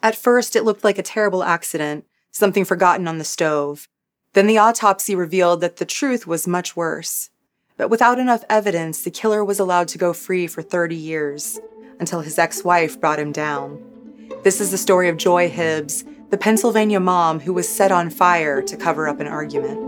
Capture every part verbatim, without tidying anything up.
At first, it looked like a terrible accident, something forgotten on the stove. Then the autopsy revealed that the truth was much worse. But without enough evidence, the killer was allowed to go free for thirty years, until his ex-wife brought him down. This is the story of Joy Hibbs, the Pennsylvania mom who was set on fire to cover up an argument.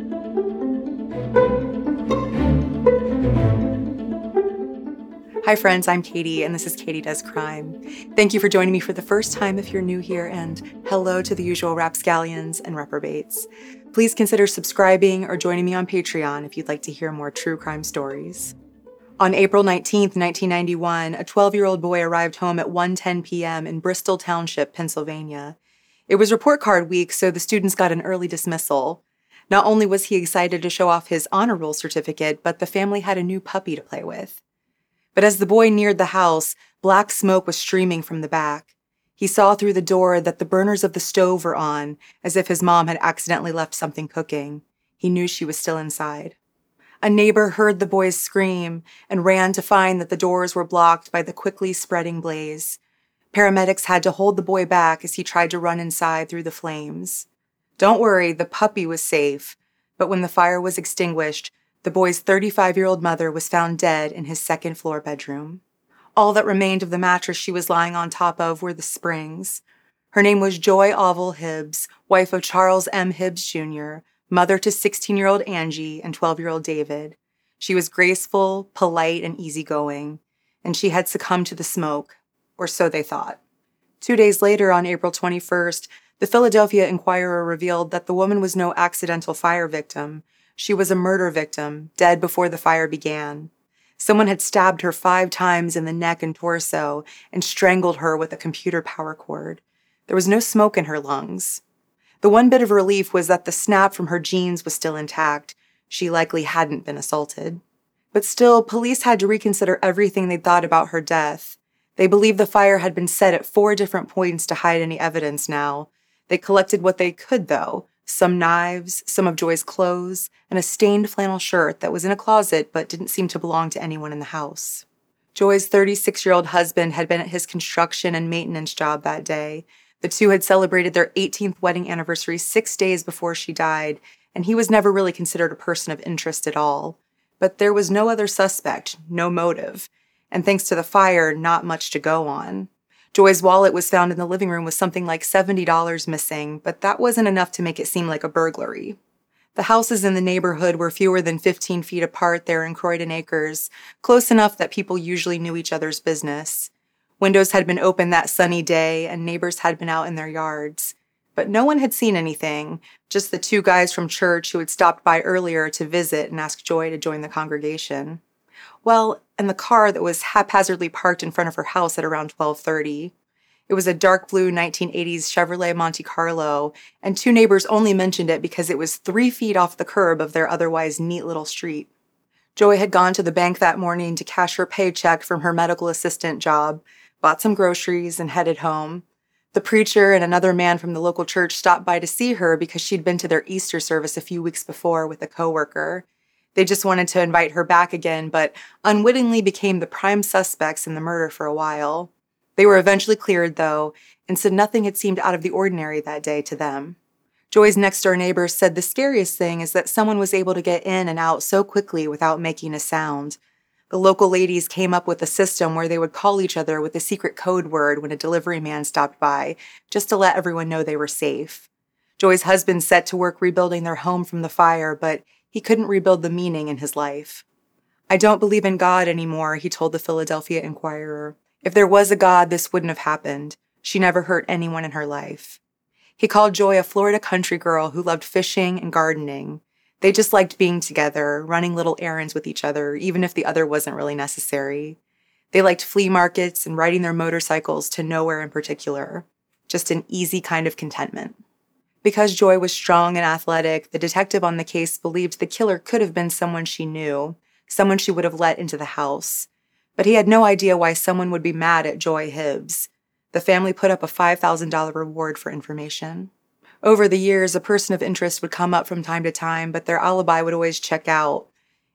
Hi friends, I'm Katie, and this is Katie Does Crime. Thank you for joining me for the first time if you're new here, and hello to the usual rapscallions and reprobates. Please consider subscribing or joining me on Patreon if you'd like to hear more true crime stories. On April nineteenth, nineteen ninety-one, a twelve-year-old boy arrived home at one ten p.m. in Bristol Township, Pennsylvania. It was report card week, so the students got an early dismissal. Not only was he excited to show off his honor roll certificate, but the family had a new puppy to play with. But as the boy neared the house, black smoke was streaming from the back. He saw through the door that the burners of the stove were on, as if his mom had accidentally left something cooking. He knew she was still inside. A neighbor heard the boy's scream and ran to find that the doors were blocked by the quickly spreading blaze. Paramedics had to hold the boy back as he tried to run inside through the flames. Don't worry, the puppy was safe, but when the fire was extinguished, the boy's thirty-five-year-old mother was found dead in his second-floor bedroom. All that remained of the mattress she was lying on top of were the springs. Her name was Joy Oval Hibbs, wife of Charles M. Hibbs, Junior, mother to sixteen-year-old Angie and twelve-year-old David. She was graceful, polite, and easygoing, and she had succumbed to the smoke, or so they thought. Two days later, on April twenty-first, the Philadelphia Inquirer revealed that the woman was no accidental fire victim. She was a murder victim, dead before the fire began. Someone had stabbed her five times in the neck and torso and strangled her with a computer power cord. There was no smoke in her lungs. The one bit of relief was that the snap from her jeans was still intact. She likely hadn't been assaulted. But still, police had to reconsider everything they'd thought about her death. They believed the fire had been set at four different points to hide any evidence now. They collected what they could, though. Some knives, some of Joy's clothes, and a stained flannel shirt that was in a closet but didn't seem to belong to anyone in the house. Joy's thirty-six-year-old husband had been at his construction and maintenance job that day. The two had celebrated their eighteenth wedding anniversary six days before she died, and he was never really considered a person of interest at all. But there was no other suspect, no motive, and thanks to the fire, not much to go on. Joy's wallet was found in the living room with something like seventy dollars missing, but that wasn't enough to make it seem like a burglary. The houses in the neighborhood were fewer than fifteen feet apart there in Croydon Acres, close enough that people usually knew each other's business. Windows had been open that sunny day, and neighbors had been out in their yards. But no one had seen anything, just the two guys from church who had stopped by earlier to visit and ask Joy to join the congregation. Well, and the car that was haphazardly parked in front of her house at around twelve thirty. It was a dark blue nineteen eighties Chevrolet Monte Carlo, and two neighbors only mentioned it because it was three feet off the curb of their otherwise neat little street. Joy had gone to the bank that morning to cash her paycheck from her medical assistant job, bought some groceries, and headed home. The preacher and another man from the local church stopped by to see her because she'd been to their Easter service a few weeks before with a coworker. They just wanted to invite her back again, but unwittingly became the prime suspects in the murder for a while. They were eventually cleared, though, and said nothing had seemed out of the ordinary that day to them. Joy's next-door neighbors said the scariest thing is that someone was able to get in and out so quickly without making a sound. The local ladies came up with a system where they would call each other with a secret code word when a delivery man stopped by, just to let everyone know they were safe. Joy's husband set to work rebuilding their home from the fire, but he couldn't rebuild the meaning in his life. "I don't believe in God anymore," he told the Philadelphia Inquirer. "If there was a God, this wouldn't have happened. She never hurt anyone in her life." He called Joy a Florida country girl who loved fishing and gardening. They just liked being together, running little errands with each other, even if the other wasn't really necessary. They liked flea markets and riding their motorcycles to nowhere in particular. Just an easy kind of contentment. Because Joy was strong and athletic, the detective on the case believed the killer could have been someone she knew, someone she would have let into the house. But he had no idea why someone would be mad at Joy Hibbs. The family put up a five thousand dollars reward for information. Over the years, a person of interest would come up from time to time, but their alibi would always check out.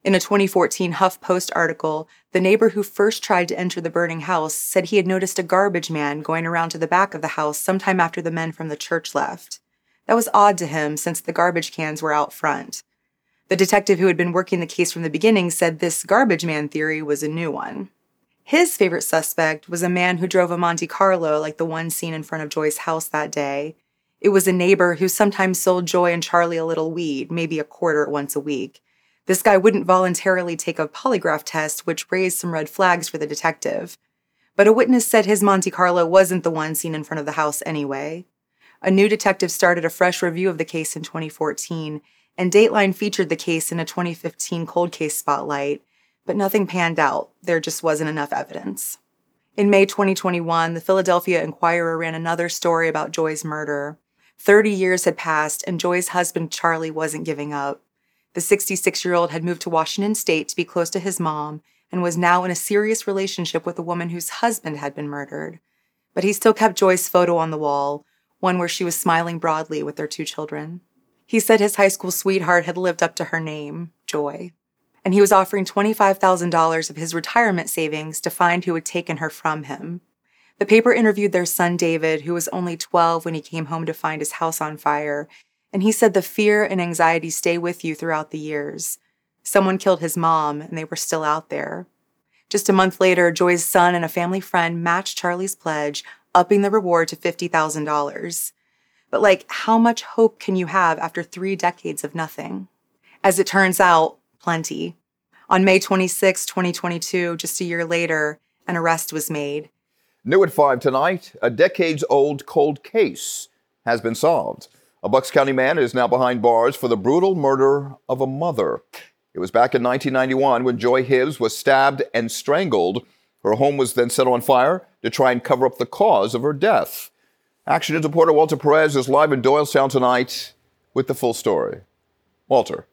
In a twenty fourteen HuffPost article, the neighbor who first tried to enter the burning house said he had noticed a garbage man going around to the back of the house sometime after the men from the church left. That was odd to him since the garbage cans were out front. The detective who had been working the case from the beginning said this garbage man theory was a new one. His favorite suspect was a man who drove a Monte Carlo like the one seen in front of Joy's house that day. It was a neighbor who sometimes sold Joy and Charlie a little weed, maybe a quarter once a week. This guy wouldn't voluntarily take a polygraph test, which raised some red flags for the detective. But a witness said his Monte Carlo wasn't the one seen in front of the house anyway. A new detective started a fresh review of the case in twenty fourteen, and Dateline featured the case in a twenty fifteen cold case spotlight, but nothing panned out. There just wasn't enough evidence. In May twenty twenty-one, the Philadelphia Inquirer ran another story about Joy's murder. Thirty years had passed, and Joy's husband, Charlie, wasn't giving up. The sixty-six-year-old had moved to Washington State to be close to his mom and was now in a serious relationship with a woman whose husband had been murdered. But he still kept Joy's photo on the wall, one where she was smiling broadly with their two children. He said his high school sweetheart had lived up to her name, Joy, and he was offering twenty-five thousand dollars of his retirement savings to find who had taken her from him. The paper interviewed their son, David, who was only twelve when he came home to find his house on fire, and he said the fear and anxiety stay with you throughout the years. Someone killed his mom, and they were still out there. Just a month later, Joy's son and a family friend matched Charlie's pledge, upping the reward to fifty thousand dollars. But, like, how much hope can you have after three decades of nothing? As it turns out, plenty. On May twenty-sixth, twenty twenty-two, just a year later, an arrest was made. New at five tonight, a decades-old cold case has been solved. A Bucks County man is now behind bars for the brutal murder of a mother. It was back in nineteen ninety-one when Joy Hibbs was stabbed and strangled. Her home was then set on fire to try and cover up the cause of her death. Action News reporter Walter Perez is live in Doylestown tonight with the full story. Walter.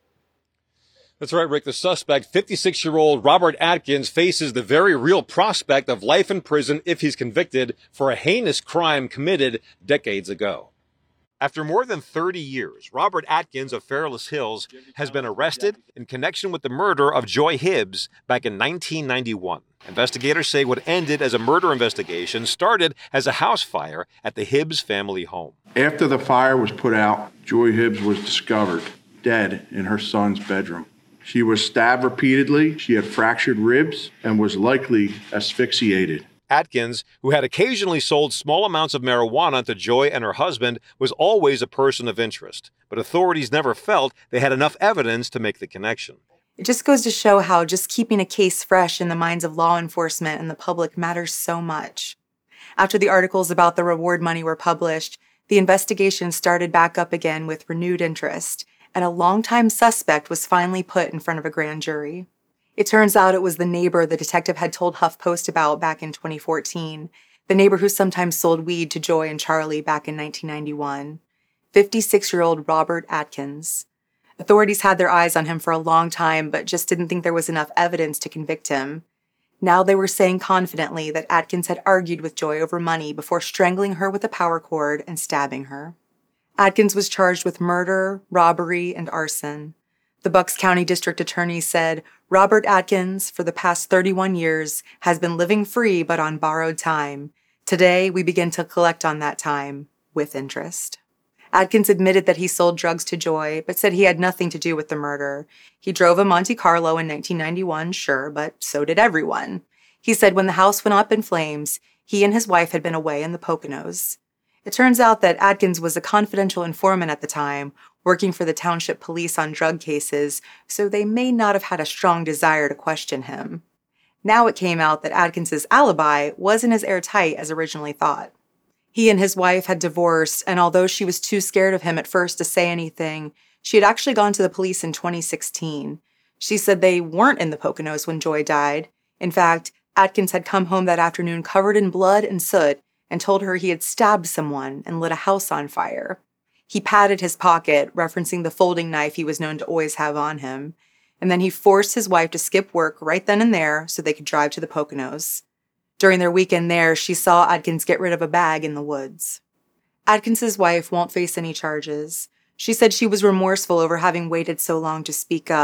That's right, Rick. The suspect, fifty-six-year-old Robert Atkins, faces the very real prospect of life in prison if he's convicted for a heinous crime committed decades ago. After more than thirty years, Robert Atkins of Fairless Hills has been arrested in connection with the murder of Joy Hibbs back in nineteen ninety-one. Investigators say what ended as a murder investigation started as a house fire at the Hibbs family home. After the fire was put out, Joy Hibbs was discovered dead in her son's bedroom. She was stabbed repeatedly, she had fractured ribs, and was likely asphyxiated. Atkins, who had occasionally sold small amounts of marijuana to Joy and her husband, was always a person of interest, but authorities never felt they had enough evidence to make the connection. It just goes to show how just keeping a case fresh in the minds of law enforcement and the public matters so much. After the articles about the reward money were published, the investigation started back up again with renewed interest, and a longtime suspect was finally put in front of a grand jury. It turns out it was the neighbor the detective had told HuffPost about back in twenty fourteen, the neighbor who sometimes sold weed to Joy and Charlie back in nineteen ninety-one, fifty-six-year-old Robert Atkins. Authorities had their eyes on him for a long time, but just didn't think there was enough evidence to convict him. Now they were saying confidently that Atkins had argued with Joy over money before strangling her with a power cord and stabbing her. Atkins was charged with murder, robbery, and arson. The Bucks County District Attorney said, Robert Atkins, for the past thirty-one years, has been living free but on borrowed time. Today, we begin to collect on that time with interest. Atkins admitted that he sold drugs to Joy, but said he had nothing to do with the murder. He drove a Monte Carlo in nineteen ninety-one, sure, but so did everyone. He said when the house went up in flames, he and his wife had been away in the Poconos. It turns out that Atkins was a confidential informant at the time, working for the township police on drug cases, so they may not have had a strong desire to question him. Now it came out that Atkins's alibi wasn't as airtight as originally thought. He and his wife had divorced, and although she was too scared of him at first to say anything, she had actually gone to the police in twenty sixteen. She said they weren't in the Poconos when Joy died. In fact, Atkins had come home that afternoon covered in blood and soot and told her he had stabbed someone and lit a house on fire. He patted his pocket, referencing the folding knife he was known to always have on him, and then he forced his wife to skip work right then and there so they could drive to the Poconos. During their weekend there, she saw Atkins get rid of a bag in the woods. Atkins's wife won't face any charges. She said she was remorseful over having waited so long to speak up,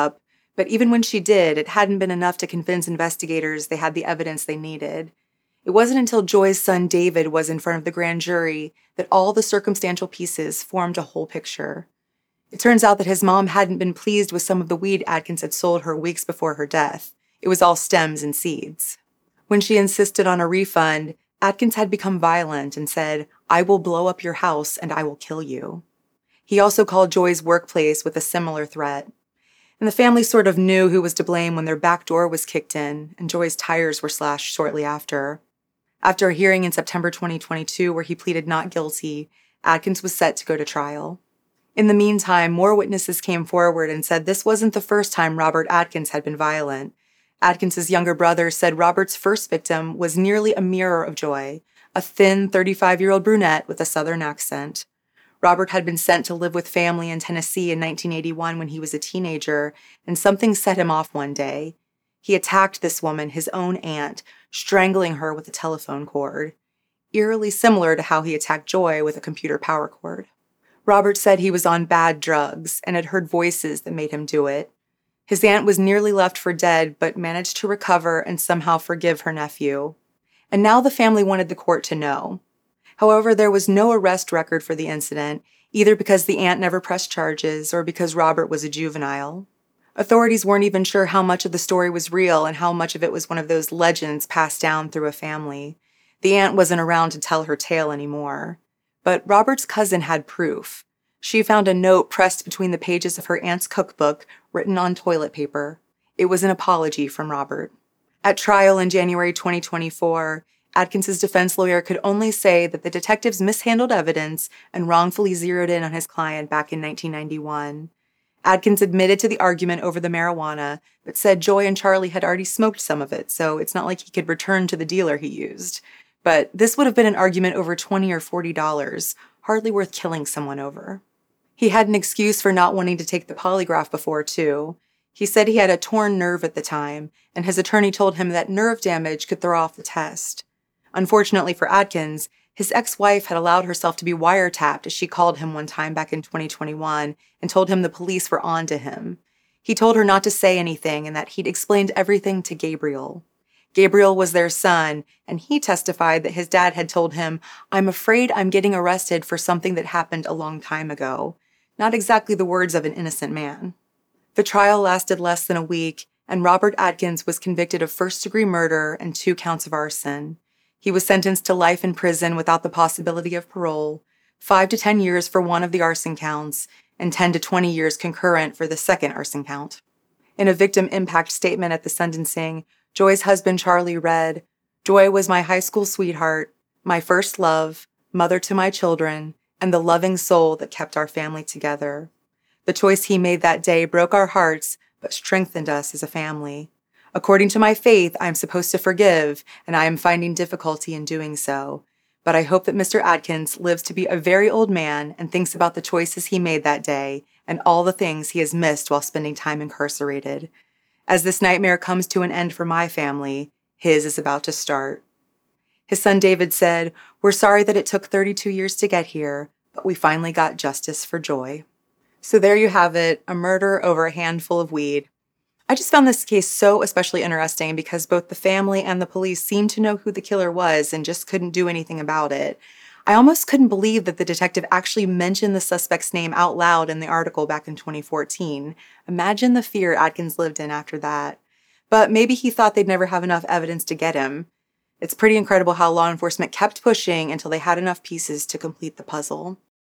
But even when she did, it hadn't been enough to convince investigators they had the evidence they needed. It wasn't until Joy's son David was in front of the grand jury that all the circumstantial pieces formed a whole picture. It turns out that his mom hadn't been pleased with some of the weed Adkins had sold her weeks before her death. It was all stems and seeds. When she insisted on a refund, Adkins had become violent and said, "I will blow up your house and I will kill you." He also called Joy's workplace with a similar threat. And the family sort of knew who was to blame when their back door was kicked in and Joy's tires were slashed shortly after. After a hearing in September twenty twenty-two where he pleaded not guilty, Adkins was set to go to trial. In the meantime, more witnesses came forward and said this wasn't the first time Robert Adkins had been violent. Adkins's younger brother said Robert's first victim was nearly a mirror of Joy, a thin thirty-five-year-old brunette with a Southern accent. Robert had been sent to live with family in Tennessee in nineteen eighty-one when he was a teenager, and something set him off one day. He attacked this woman, his own aunt, strangling her with a telephone cord, eerily similar to how he attacked Joy with a computer power cord. Robert said he was on bad drugs and had heard voices that made him do it. His aunt was nearly left for dead, but managed to recover and somehow forgive her nephew. And now the family wanted the court to know. However, there was no arrest record for the incident, either because the aunt never pressed charges or because Robert was a juvenile. Authorities weren't even sure how much of the story was real and how much of it was one of those legends passed down through a family. The aunt wasn't around to tell her tale anymore. But Robert's cousin had proof. She found a note pressed between the pages of her aunt's cookbook, written on toilet paper. It was an apology from Robert. At trial in January twenty twenty-four, Adkins's defense lawyer could only say that the detectives mishandled evidence and wrongfully zeroed in on his client back in nineteen ninety-one. Adkins admitted to the argument over the marijuana, but said Joy and Charlie had already smoked some of it, so it's not like he could return to the dealer he used. But this would have been an argument over twenty dollars or forty dollars, hardly worth killing someone over. He had an excuse for not wanting to take the polygraph before, too. He said he had a torn nerve at the time, and his attorney told him that nerve damage could throw off the test. Unfortunately for Adkins, his ex-wife had allowed herself to be wiretapped as she called him one time back in twenty twenty-one and told him the police were on to him. He told her not to say anything and that he'd explained everything to Gabriel. Gabriel was their son, and he testified that his dad had told him, "I'm afraid I'm getting arrested for something that happened a long time ago." Not exactly the words of an innocent man. The trial lasted less than a week, and Robert Adkins was convicted of first-degree murder and two counts of arson. He was sentenced to life in prison without the possibility of parole, five to ten years for one of the arson counts, and ten to twenty years concurrent for the second arson count. In a victim impact statement at the sentencing, Joy's husband Charlie read, "Joy was my high school sweetheart, my first love, mother to my children, and the loving soul that kept our family together. The choice he made that day broke our hearts, but strengthened us as a family. According to my faith, I am supposed to forgive, and I am finding difficulty in doing so. But I hope that Mister Adkins lives to be a very old man and thinks about the choices he made that day and all the things he has missed while spending time incarcerated. As this nightmare comes to an end for my family, his is about to start." His son David said, "We're sorry that it took thirty-two years to get here, but we finally got justice for Joy." So there you have it, a murder over a handful of weed. I just found this case so especially interesting because both the family and the police seemed to know who the killer was and just couldn't do anything about it. I almost couldn't believe that the detective actually mentioned the suspect's name out loud in the article back in twenty fourteen. Imagine the fear Adkins lived in after that. But maybe he thought they'd never have enough evidence to get him. It's pretty incredible how law enforcement kept pushing until they had enough pieces to complete the puzzle.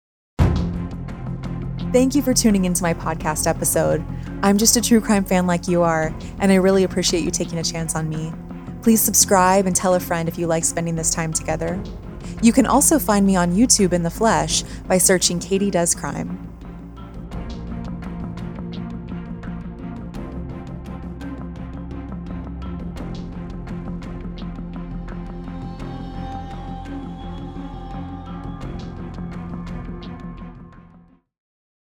Thank you for tuning into my podcast episode. I'm just a true crime fan like you are, and I really appreciate you taking a chance on me. Please subscribe and tell a friend if you like spending this time together. You can also find me on YouTube in the flesh by searching Katie Does Crime.